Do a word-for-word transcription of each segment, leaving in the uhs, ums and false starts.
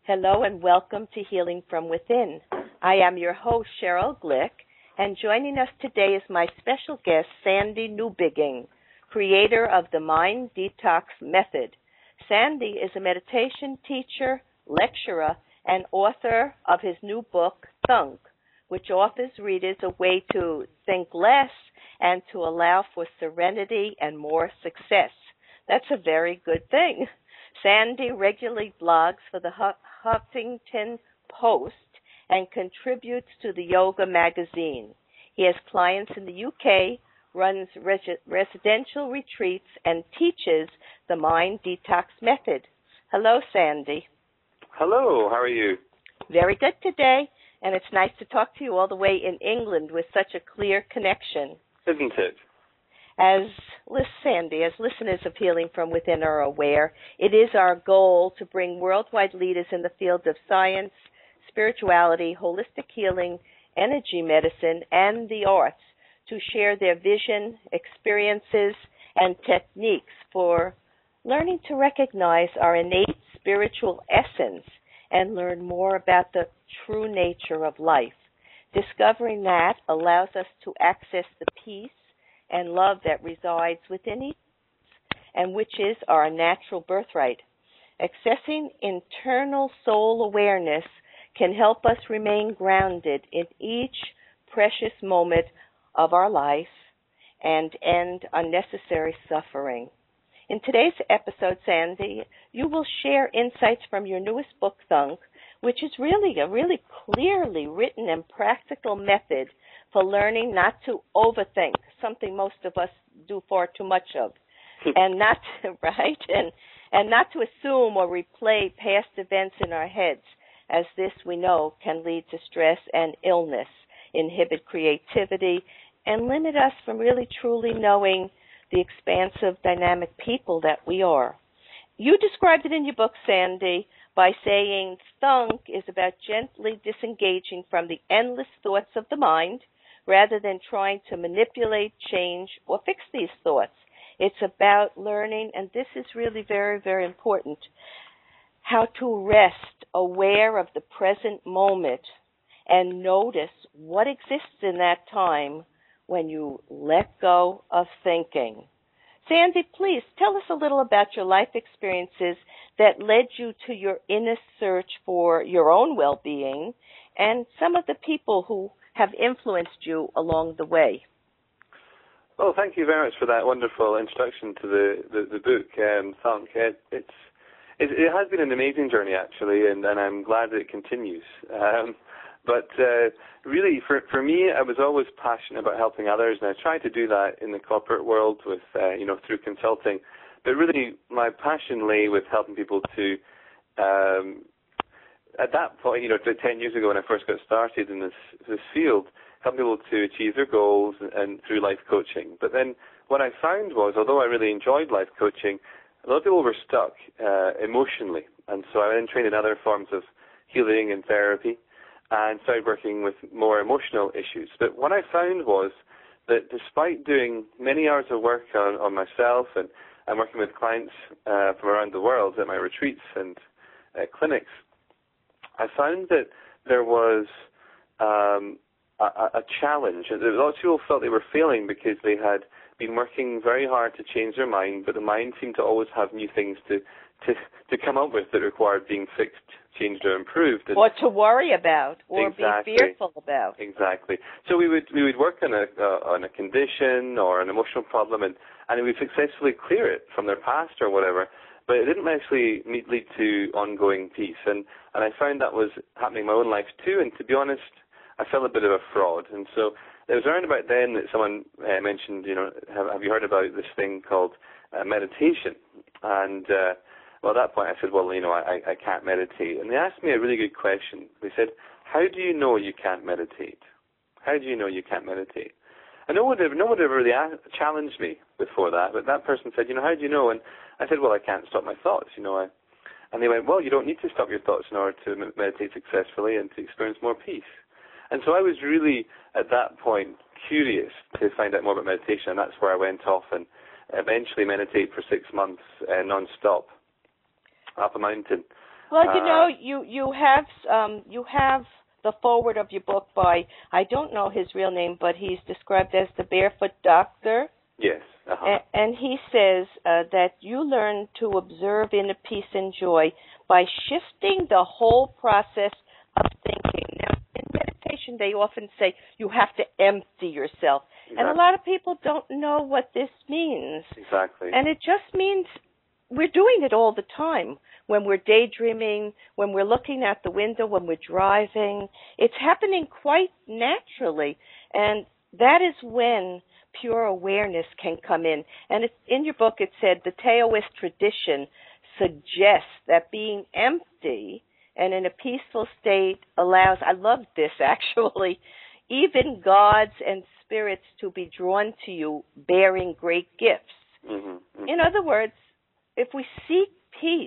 Hello and welcome to Healing from Within. I am your host, Cheryl Glick, and joining us today is my special guest, Sandy Newbigging, creator of the Mind Detox Method. Sandy is a meditation teacher, lecturer, and author of his new book, Thunk, which offers readers a way to think less and to allow for serenity and more success. That's a very good thing. Sandy regularly blogs for the Huffington Post and contributes to the Yoga magazine. He has clients in the U K, runs res- residential retreats, and teaches the Mind Detox Method. Hello, Sandy. Hello, how are you? Very good today, and it's nice to talk to you all the way in England with such a clear connection. Isn't it? As Sandy, as listeners of Healing from Within are aware, it is our goal to bring worldwide leaders in the field of science, spirituality, holistic healing, energy medicine, and the arts to share their vision, experiences, and techniques for learning to recognize our innate spiritual essence and learn more about the true nature of life. Discovering that allows us to access the peace and love that resides within each, and which is our natural birthright. Accessing internal soul awareness can help us remain grounded in each precious moment of our life and end unnecessary suffering. In today's episode, Sandy, you will share insights from your newest book, Thunk, which is really a really clearly written and practical method for learning not to overthink, something most of us do far too much of, and not to, right, and and not to assume or replay past events in our heads, as this we know can lead to stress and illness, inhibit creativity, and limit us from really truly knowing the expansive, dynamic people that we are. You described it in your book, Sandy, by saying Thunk is about gently disengaging from the endless thoughts of the mind rather than trying to manipulate, change, or fix these thoughts. It's about learning, and this is really very, very important, how to rest aware of the present moment and notice what exists in that time when you let go of thinking. Sandy, please tell us a little about your life experiences that led you to your inner search for your own well-being and some of the people who have influenced you along the way. Well, thank you very much for that wonderful introduction to the, the, the book, um, Thunk. It, it's, it, it has been an amazing journey, actually, and, and I'm glad that it continues. Um, but uh, really, for, for me, I was always passionate about helping others, and I tried to do that in the corporate world with, uh, you know, through consulting. But really, my passion lay with helping people to um, at that point, you know, ten years ago when I first got started in this this field, helping people to achieve their goals and, and through life coaching. But then what I found was, although I really enjoyed life coaching, a lot of people were stuck uh, emotionally. And so I then trained in other forms of healing and therapy and started working with more emotional issues. But what I found was that despite doing many hours of work on, on myself and, and working with clients uh, from around the world at my retreats and uh, clinics, I found that there was um, a, a challenge. A lot of people felt they were failing because they had been working very hard to change their mind, but the mind seemed to always have new things to, to, to come up with that required being fixed, changed, or improved. And or to worry about, or exactly, be fearful about. Exactly. So we would we would work on a uh, on a condition or an emotional problem, and, and we would successfully clear it from their past or whatever. But it didn't actually lead to ongoing peace. And, and I found that was happening in my own life too. And to be honest, I felt a bit of a fraud. And so it was around about then that someone uh, mentioned, you know, have, have you heard about this thing called uh, meditation? And uh, well, at that point I said, well, you know, I, I can't meditate. And they asked me a really good question. They said, how do you know you can't meditate? How do you know you can't meditate? And no one ever, no one ever really asked, challenged me before that. But that person said, you know, how do you know? And I said, well, I can't stop my thoughts, you know. I, and they went, well, you don't need to stop your thoughts in order to meditate successfully and to experience more peace. And so I was really, at that point, curious to find out more about meditation, and that's where I went off and eventually meditate for six months uh, non-stop up a mountain. Well, you Uh, know, you you have um, you have the forward of your book by, I don't know his real name, but he's described as the Barefoot Doctor. yes. Uh-huh. And, and he says uh, that you learn to observe inner peace and joy by shifting the whole process of thinking. Now, in meditation, they often say you have to empty yourself. Exactly. And a lot of people don't know what this means. Exactly. And it just means we're doing it all the time. When we're daydreaming, when we're looking out the window, when we're driving, it's happening quite naturally. And that is when pure awareness can come in. And it's, in your book it said the Taoist tradition suggests that being empty and in a peaceful state allows, I love this actually, even gods and spirits to be drawn to you bearing great gifts. Mm-hmm, mm-hmm. In other words, if we seek peace,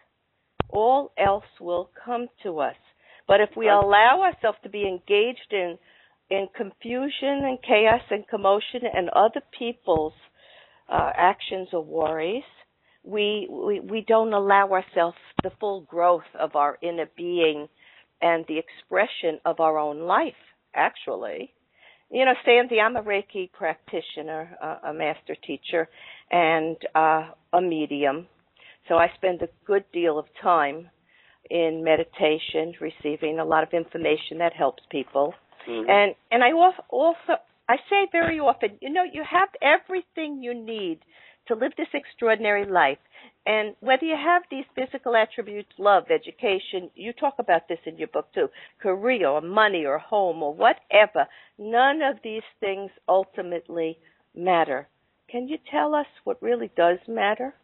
all else will come to us. But if we allow ourselves to be engaged in in confusion and chaos and commotion and other people's uh, actions or worries, we, we we don't allow ourselves the full growth of our inner being and the expression of our own life, actually. You know, Sandy, I'm a Reiki practitioner, uh, a master teacher, and uh, a medium. So I spend a good deal of time in meditation, receiving a lot of information that helps people. Mm-hmm. And and I also, I say very often, you know, you have everything you need to live this extraordinary life. And whether you have these physical attributes, love, education, you talk about this in your book too, career or money or home or whatever, none of these things ultimately matter. Can you tell us what really does matter?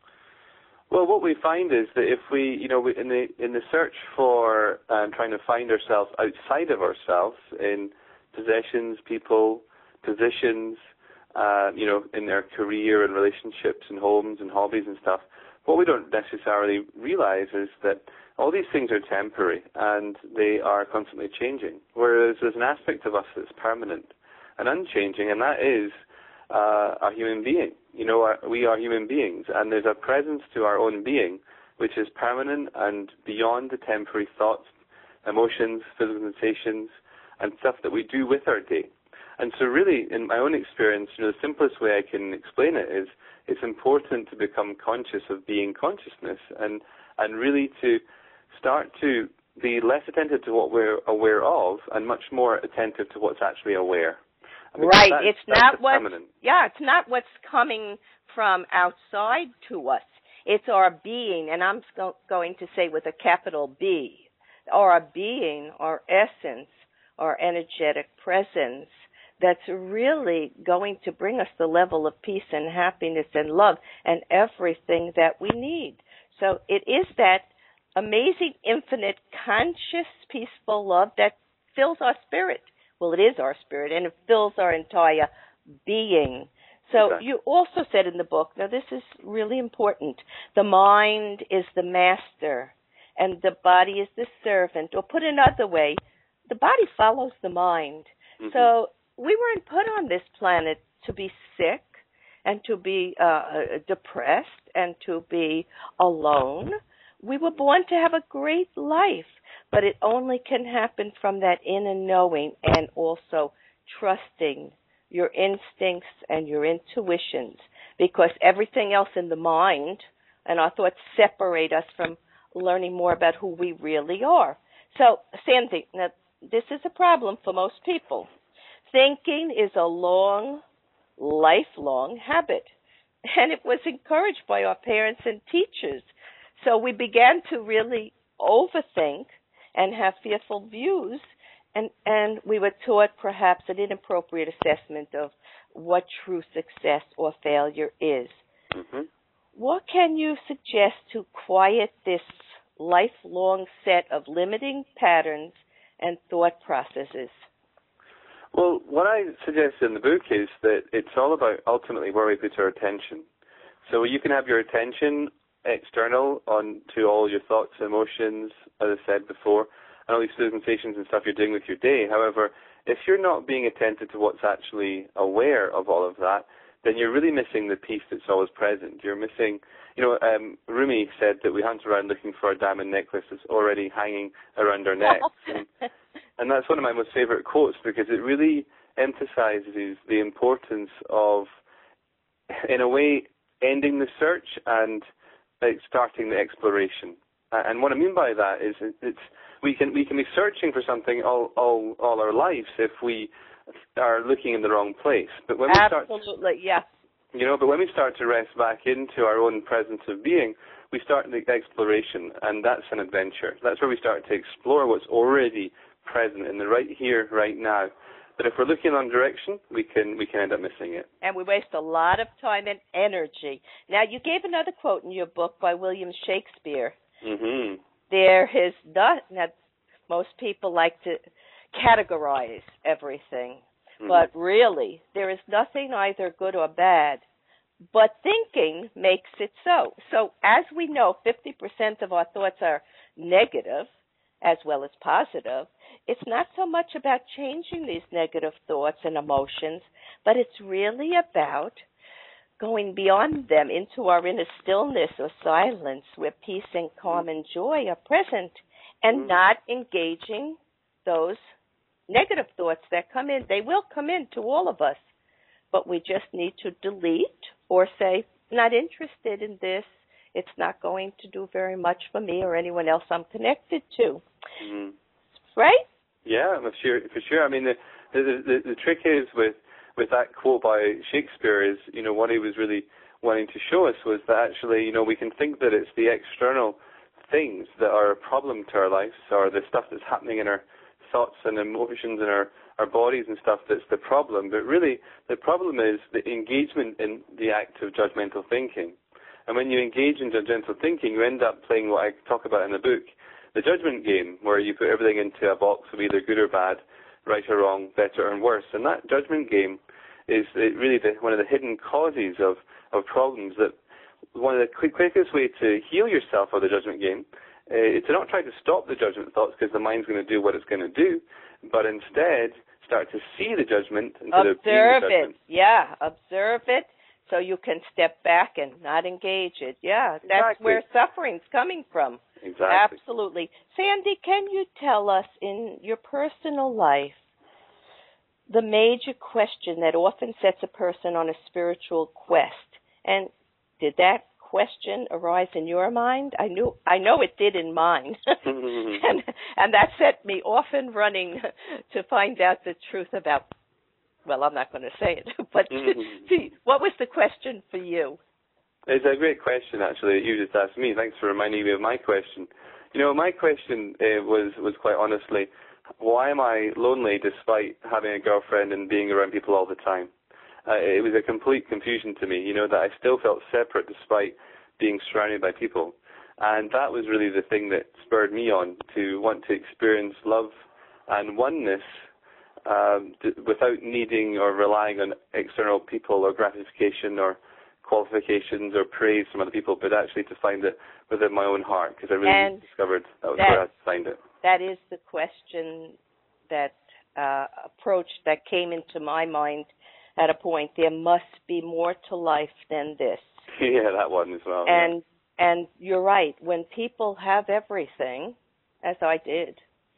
Well, what we find is that if we, you know, in the in the search for um, trying to find ourselves outside of ourselves in possessions, people, positions, uh, you know, in their career and relationships and homes and hobbies and stuff, what we don't necessarily realize is that all these things are temporary and they are constantly changing. Whereas there's an aspect of us that's permanent and unchanging, and that is uh, a human being. You know, our, we are human beings, and there's a presence to our own being which is permanent and beyond the temporary thoughts, emotions, physical sensations, and stuff that we do with our day. And so really, in my own experience, you know, the simplest way I can explain it is it's important to become conscious of being consciousness and, and really to start to be less attentive to what we're aware of and much more attentive to what's actually aware. Right. That's, it's that's not what's, yeah, it's not what's coming from outside to us. It's our being, and I'm going to say with a capital B, our being, our essence, our energetic presence that's really going to bring us the level of peace and happiness and love and everything that we need. So it is that amazing, infinite, conscious, peaceful love that fills our spirit. Well, it is our spirit, and it fills our entire being. So okay. You also said in the book, now this is really important, the mind is the master, and the body is the servant. Or put another way, the body follows the mind. Mm-hmm. So we weren't put on this planet to be sick and to be uh, depressed and to be alone. We were born to have a great life, but it only can happen from that inner knowing and also trusting your instincts and your intuitions, because everything else in the mind and our thoughts separate us from learning more about who we really are. So, Sandy, now this is a problem for most people. Thinking is a long, lifelong habit, and it was encouraged by our parents and teachers. So we began to really overthink and have fearful views, and, and we were taught perhaps an inappropriate assessment of what true success or failure is. Mm-hmm. What can you suggest to quiet this lifelong set of limiting patterns and thought processes? Well, what I suggest in the book is that it's all about ultimately where we put our attention. So you can have your attention external on to all your thoughts, emotions, as I said before, and all these sensations and stuff you're doing with your day. However, if you're not being attentive to what's actually aware of all of that, then you're really missing the peace that's always present. You're missing, you know, um, Rumi said that we hunt around looking for a diamond necklace that's already hanging around our necks. and, and that's one of my most favorite quotes because it really emphasizes the importance of, in a way, ending the search and like, starting the exploration. And what I mean by that is it's we can we can be searching for something all all, all our lives if we are looking in the wrong place. But when we start, absolutely, yeah. You know, but when we start to rest back into our own presence of being, we start the exploration, and that's an adventure. That's where we start to explore what's already present in the right here, right now. But if we're looking on direction, we can we can end up missing it. And we waste a lot of time and energy. Now, you gave another quote in your book by William Shakespeare. Mm-hmm. There is not, now, most people like to categorize everything. Mm-hmm. But really, there is nothing either good or bad, but thinking makes it so. So as we know, fifty percent of our thoughts are negative as well as positive. It's not so much about changing these negative thoughts and emotions, but it's really about going beyond them into our inner stillness or silence where peace and calm and joy are present, and not engaging those negative thoughts that come in. They will come in to all of us, but we just need to delete or say, not interested in this. It's not going to do very much for me or anyone else I'm connected to. Mm-hmm. Right? Yeah, for sure. For sure. I mean, the, the the the trick is with with that quote by Shakespeare is, you know, what he was really wanting to show us was that actually, you know, we can think that it's the external things that are a problem to our lives, or the stuff that's happening in our thoughts and emotions in our, our bodies and stuff that's the problem. But really, the problem is the engagement in the act of judgmental thinking. And when you engage in judgmental thinking, you end up playing what I talk about in the book, the judgment game, where you put everything into a box of either good or bad, right or wrong, better or worse. And that judgment game is really the, one of the hidden causes of, of problems. That one of the quick, quickest way to heal yourself of the judgment game uh, is to not try to stop the judgment thoughts because the mind's going to do what it's going to do, but instead start to see the judgment instead observe of being the judgment. it. Yeah, observe it so you can step back and not engage it. Yeah, that's exactly. where suffering's coming from. Exactly. Absolutely. Sandy, can you tell us in your personal life the major question that often sets a person on a spiritual quest? And did that question arise in your mind? I knew, I know it did in mine. and, and that set me often running to find out the truth about, well, I'm not going to say it, but see, what was the question for you? It's a great question, actually, that you just asked me. Thanks for reminding me of my question. You know, my question uh, was, was quite honestly, why am I lonely despite having a girlfriend and being around people all the time? Uh, it was a complete confusion to me, you know, that I still felt separate despite being surrounded by people. And that was really the thing that spurred me on to want to experience love and oneness um, to, without needing or relying on external people or gratification or qualifications or praise from other people, but actually to find it within my own heart, because I really and discovered that was that, where I had to find it. That is the question, that uh, approach that came into my mind at a point. There must be more to life than this. Yeah, that one as well. And yeah. and you're right. When people have everything, as I did,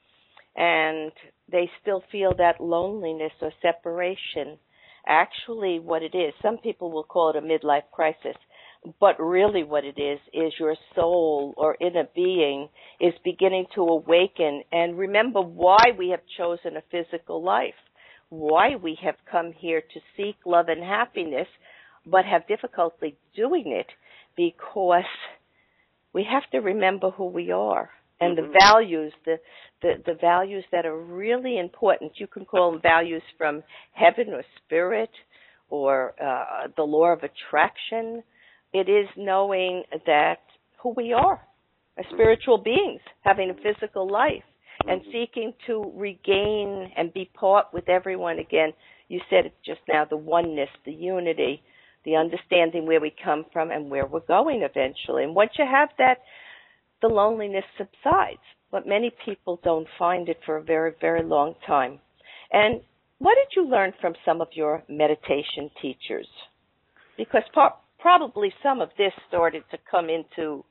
and they still feel that loneliness or separation, actually what it is, some people will call it a midlife crisis, but really what it is, is your soul or inner being is beginning to awaken and remember why we have chosen a physical life, why we have come here to seek love and happiness, but have difficulty doing it because we have to remember who we are. And mm-hmm. the values, the, the, the values that are really important, you can call them values from heaven or spirit or uh, the law of attraction. It is knowing that who we are, as spiritual beings, having a physical life, and seeking to regain and be part with everyone again. You said it just now, the oneness, the unity, the understanding where we come from and where we're going eventually. And once you have that, the loneliness subsides. But many people don't find it for a very, very long time. And what did you learn from some of your meditation teachers? Because part probably some of this started to come into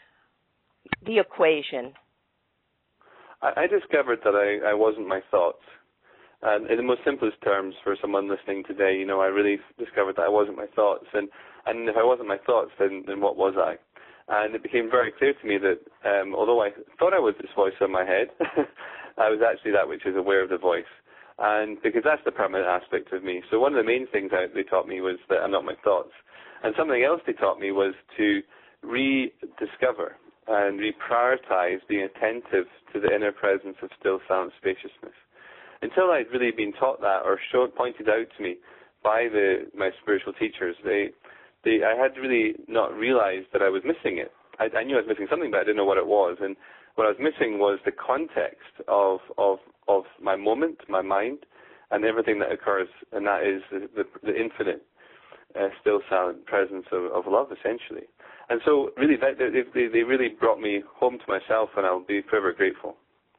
the equation. I, I discovered that I, I wasn't my thoughts. And in the most simplest terms for someone listening today, you know, I really discovered that I wasn't my thoughts. And, and if I wasn't my thoughts, then, then what was I? And it became very clear to me that um, although I thought I was this voice in my head, I was actually that which is aware of the voice. And because that's the permanent aspect of me. So one of the main things I, they taught me was that I'm not my thoughts. And something else they taught me was to rediscover and reprioritize being attentive to the inner presence of still, silent spaciousness. Until I'd really been taught that or showed, pointed out to me by the, my spiritual teachers, they, they, I had really not realized that I was missing it. I, I knew I was missing something, but I didn't know what it was. And what I was missing was the context of, of, of my moment, my mind, and everything that occurs, and that is the, the, the infinite, uh, still silent presence of, of love, essentially. And so, really, that, they, they really brought me home to myself, and I'll be forever grateful.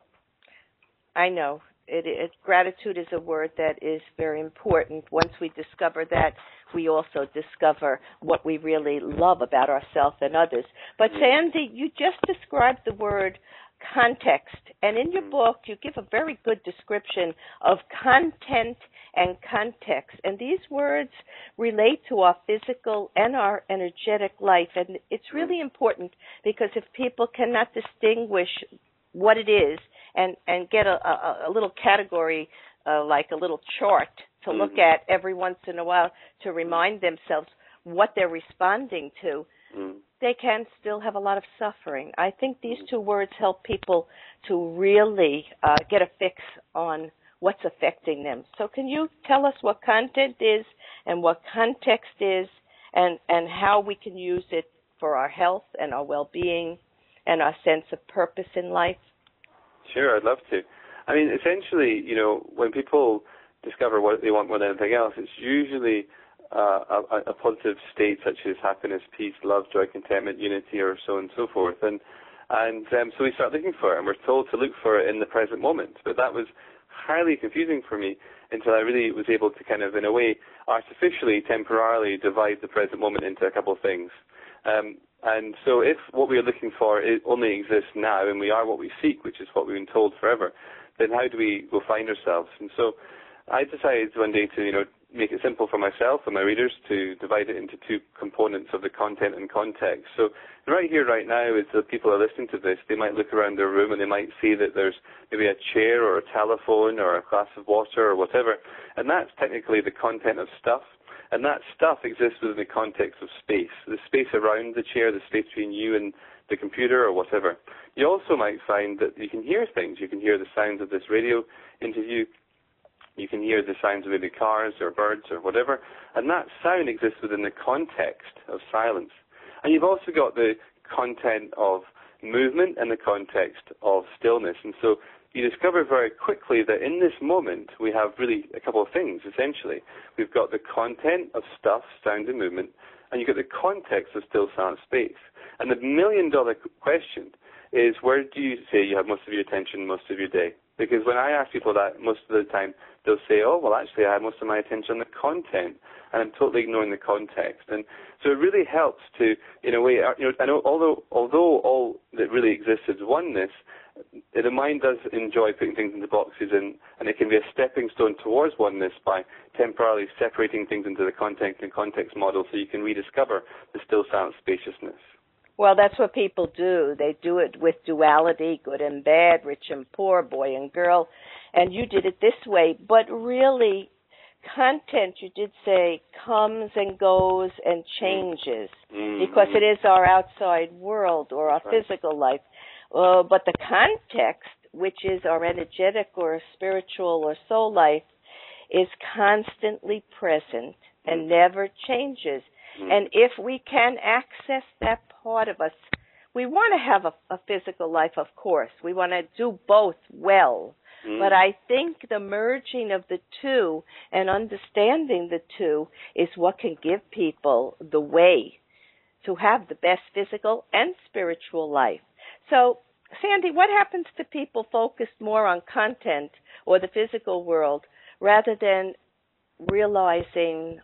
I know. It, it, gratitude is a word that is very important. Once we discover that, we also discover what we really love about ourselves and others. But Sandy, you just described the word context, and in your book you give a very good description of content and context, and these words relate to our physical and our energetic life, and it's really important because if people cannot distinguish what it is and, and get a, a, a little category, uh, like a little chart to look mm-hmm. at every once in a while to remind themselves what they're responding to, mm-hmm. they can still have a lot of suffering. I think these two words help people to really uh, get a fix on what's affecting them. So can you tell us what content is and what context is and, and how we can use it for our health and our well-being and our sense of purpose in life? Sure, I'd love to. I mean, essentially, you know, when people discover what they want more than anything else, it's usually uh, a, a positive state such as happiness, peace, love, joy, contentment, unity, or so on and so forth. And and um, so we start looking for it, and we're told to look for it in the present moment. But that was highly confusing for me until I really was able to kind of, in a way, artificially, temporarily divide the present moment into a couple of things. Um, and so if what we are looking for is, only exists now, and we are what we seek, which is what we've been told forever, then how do we go find ourselves? And so I decided one day to, you know, make it simple for myself and my readers to divide it into two components of the content and context. So right here, right now, as the people are listening to this, they might look around their room and they might see that there's maybe a chair or a telephone or a glass of water or whatever, and that's technically the content of stuff. And that stuff exists within the context of space, the space around the chair, the space between you and the computer or whatever. You also might find that you can hear things. You can hear the sounds of this radio interview. You can hear the sounds of maybe cars or birds or whatever. And that sound exists within the context of silence. And you've also got the content of movement and the context of stillness. And so you discover very quickly that in this moment we have really a couple of things, essentially. We've got the content of stuff, sound and movement, and you've got the context of still, silent space. And the million-dollar question is, where do you say you have most of your attention most of your day? Because when I ask people that, most of the time they'll say, oh, well, actually, I have most of my attention on the content, and I'm totally ignoring the context. And so it really helps to, in a way, you know, I know, although, although all that really exists is oneness, the mind does enjoy putting things into boxes, and, and it can be a stepping stone towards oneness by temporarily separating things into the content and context model so you can rediscover the still, silent spaciousness. Well, that's what people do. They do it with duality, good and bad, rich and poor, boy and girl, and you did it this way. But really, content, you did say, comes and goes and changes mm-hmm. because it is our outside world or our right. physical life. Uh, but the context, which is our energetic or spiritual or soul life, is constantly present and never changes. Mm-hmm. And if we can access that part of us, we want to have a, a physical life, of course. We want to do both well. Mm-hmm. But I think the merging of the two and understanding the two is what can give people the way to have the best physical and spiritual life. So, Sandy, what happens to people focused more on content or the physical world rather than realizing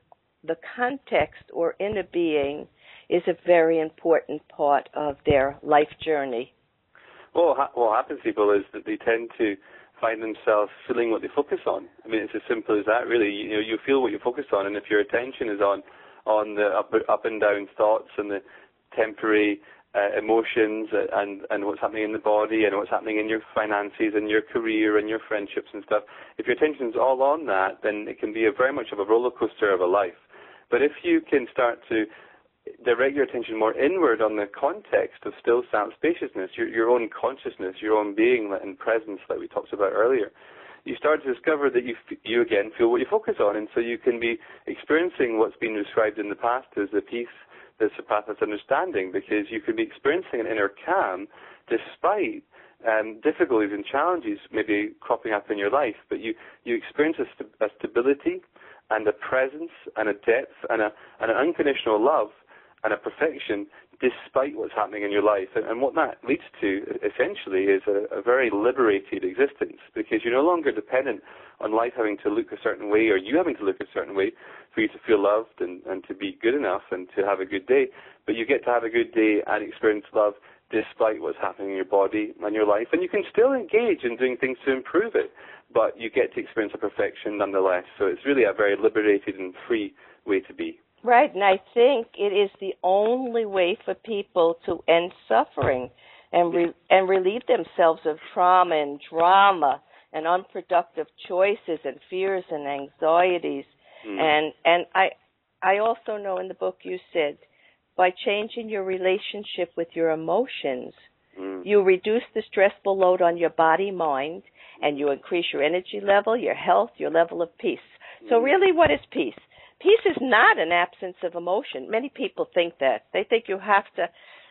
the context or inner being is a very important part of their life journey. Well, ha- what happens to people is that they tend to find themselves feeling what they focus on. I mean, it's as simple as that, really. You know, you feel what you focus on, and if your attention is on on the up, up and down thoughts and the temporary uh, emotions and and what's happening in the body and what's happening in your finances and your career and your friendships and stuff, if your attention is all on that, then it can be a very much of a roller coaster of a life. But if you can start to direct your attention more inward on the context of still sound spaciousness, your, your own consciousness, your own being and presence that we talked about earlier, you start to discover that you, you again feel what you focus on, and so you can be experiencing what's been described in the past as the peace that surpasses understanding, because you could be experiencing an inner calm despite um, difficulties and challenges maybe cropping up in your life, but you, you experience a, st- a stability and a presence and a depth and, a, and an unconditional love and a perfection despite what's happening in your life. And, and what that leads to, essentially, is a, a very liberated existence, because you're no longer dependent on life having to look a certain way or you having to look a certain way for you to feel loved and, and to be good enough and to have a good day. But you get to have a good day and experience love despite what's happening in your body and your life. And you can still engage in doing things to improve it, but you get to experience a perfection nonetheless. So it's really a very liberated and free way to be. Right, and I think it is the only way for people to end suffering and re- and relieve themselves of trauma and drama and unproductive choices and fears and anxieties. Mm. And and I I also know in the book you said, by changing your relationship with your emotions, mm. you reduce the stressful load on your body, mind, and you increase your energy level, your health, your level of peace. Mm. So really, what is peace? Peace is not an absence of emotion. Many people think that. They think you have to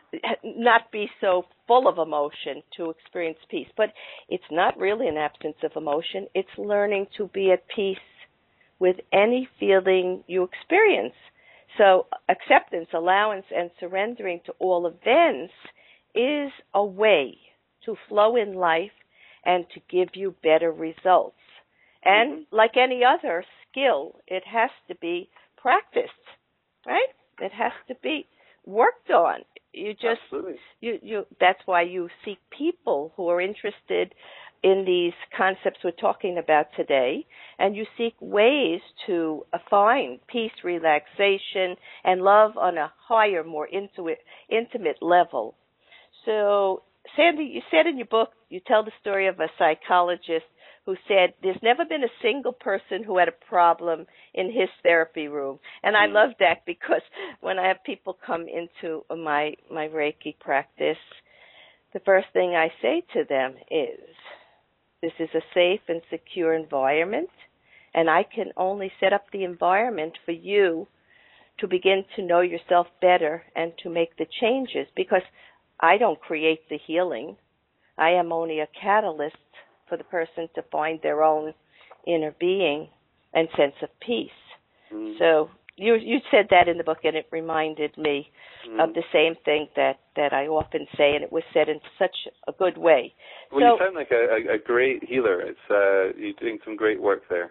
not be so full of emotion to experience peace. But it's not really an absence of emotion. It's learning to be at peace with any feeling you experience. So acceptance, allowance, and surrendering to all events is a way to flow in life and to give you better results. And mm-hmm. like any other skill, it has to be practiced, right? It has to be worked on. You just, Absolutely. you, you. That's why you seek people who are interested in these concepts we're talking about today, and you seek ways to find peace, relaxation, and love on a higher, more intimate, intimate level. So, Sandy, you said in your book, you tell the story of a psychologist who said there's never been a single person who had a problem in his therapy room. And I love that, because when I have people come into my, my Reiki practice, the first thing I say to them is, this is a safe and secure environment, and I can only set up the environment for you to begin to know yourself better and to make the changes, because I don't create the healing. I am only a catalyst for the person to find their own inner being and sense of peace. Mm. So you you said that in the book, and it reminded me mm. of the same thing that, that I often say, and it was said in such a good way. Well, so, you sound like a, a, a great healer. It's uh, you're doing some great work there.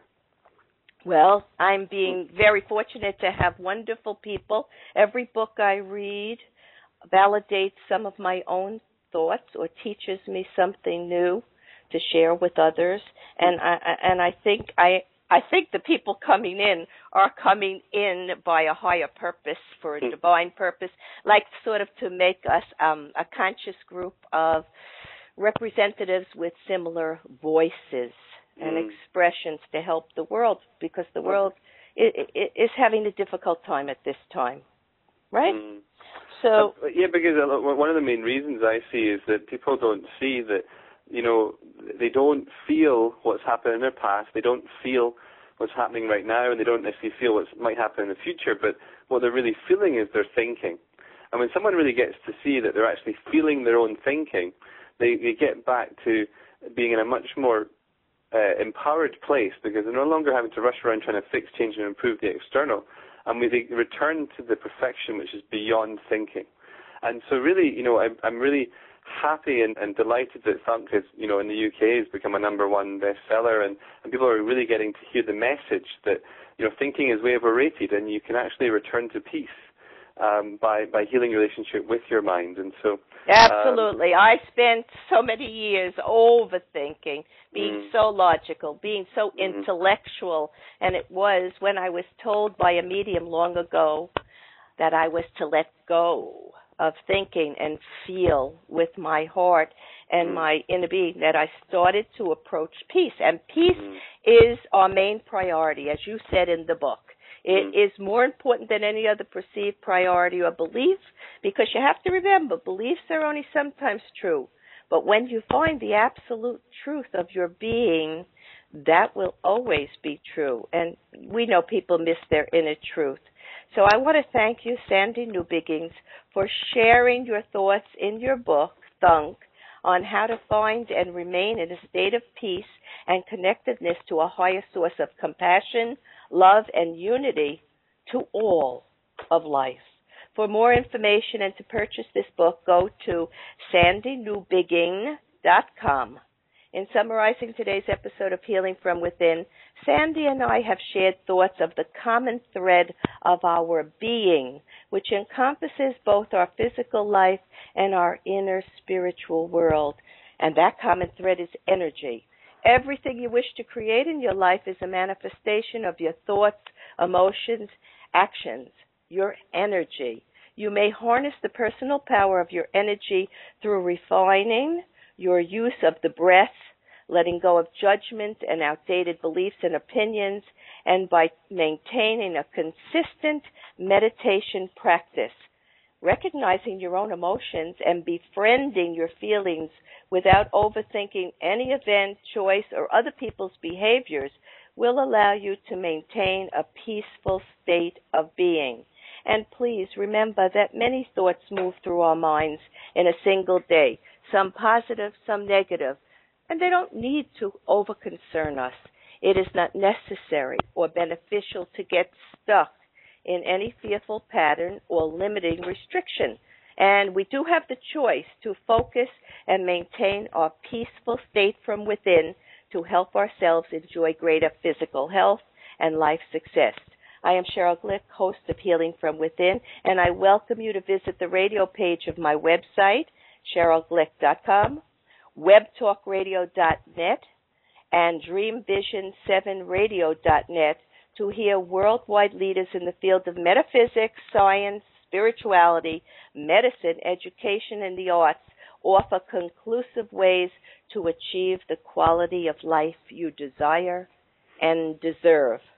Well, I'm being very fortunate to have wonderful people. Every book I read validates some of my own thoughts or teaches me something new to share with others, and I and I think I I think the people coming in are coming in by a higher purpose, for a mm. divine purpose, like sort of to make us um, a conscious group of representatives with similar voices mm. and expressions to help the world, because the world is, is having a difficult time at this time, right? Mm. So uh, yeah, because one of the main reasons I see is that people don't see that. You know, they don't feel what's happened in their past. They don't feel what's happening right now, and they don't necessarily feel what might happen in the future. But what they're really feeling is their thinking. And when someone really gets to see that they're actually feeling their own thinking, they, they get back to being in a much more uh, empowered place, because they're no longer having to rush around trying to fix, change, and improve the external. And we they return to the perfection which is beyond thinking. And so really, you know, I'm, I'm really happy and, and delighted that Thunk is, you know, in the U K has become a number one bestseller, and, and people are really getting to hear the message that, you know, thinking is way overrated, and you can actually return to peace um, by by healing your relationship with your mind. And so, absolutely, um, I spent so many years overthinking, being mm, so logical, being so mm, intellectual, and it was when I was told by a medium long ago that I was to let go of thinking and feel with my heart and mm. my inner being that I started to approach peace. And peace mm. is our main priority, as you said in the book. It mm. is more important than any other perceived priority or belief, because you have to remember, beliefs are only sometimes true. But when you find the absolute truth of your being, that will always be true. And we know people miss their inner truth. So I want to thank you, Sandy Newbiggins, for sharing your thoughts in your book, Thunk, on how to find and remain in a state of peace and connectedness to a higher source of compassion, love, and unity to all of life. For more information and to purchase this book, go to sandy newbigging dot com. In summarizing today's episode of Healing from Within, Sandy and I have shared thoughts of the common thread of our being, which encompasses both our physical life and our inner spiritual world. And that common thread is energy. Everything you wish to create in your life is a manifestation of your thoughts, emotions, actions, your energy. You may harness the personal power of your energy through refining your use of the breath, letting go of judgment and outdated beliefs and opinions, and by maintaining a consistent meditation practice. Recognizing your own emotions and befriending your feelings without overthinking any event, choice, or other people's behaviors will allow you to maintain a peaceful state of being. And please remember that many thoughts move through our minds in a single day, some positive, some negative, and they don't need to over-concern us. It is not necessary or beneficial to get stuck in any fearful pattern or limiting restriction. And we do have the choice to focus and maintain our peaceful state from within to help ourselves enjoy greater physical health and life success. I am Cheryl Glick, host of Healing from Within, and I welcome you to visit the radio page of my website, cheryl glick dot com, web talk radio dot net, and dream vision seven radio dot net to hear worldwide leaders in the field of metaphysics, science, spirituality, medicine, education, and the arts offer conclusive ways to achieve the quality of life you desire and deserve.